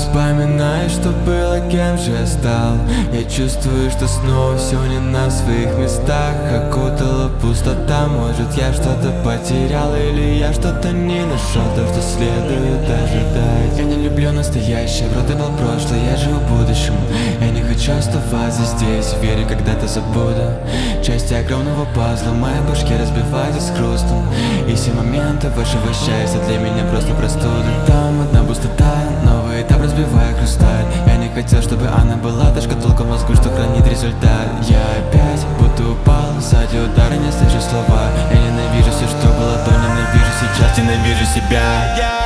Вспоминаю, что было, кем же я стал. Я чувствую, что снова все не на своих местах. Окутала пустота, может я что-то потерял, или я что-то не нашел, то, что следует ожидать. Я не люблю настоящее, вроде был прошлое, я живу будущим. Я не хочу оставаться здесь, верю, когда-то забуду. Части огромного пазла в моей башке разбиваются с хрустом. И все моменты вашего счастья для меня просто простуда. Там одна пустота, новый этап разбивая хрусталь. Я не хотел, чтобы она была та шкатулка в мозгу, что хранит результат. Я опять будто упал, сзади удара, не слышу слова. Я ненавижу все, что было, то ненавижу сейчас, ненавижу себя.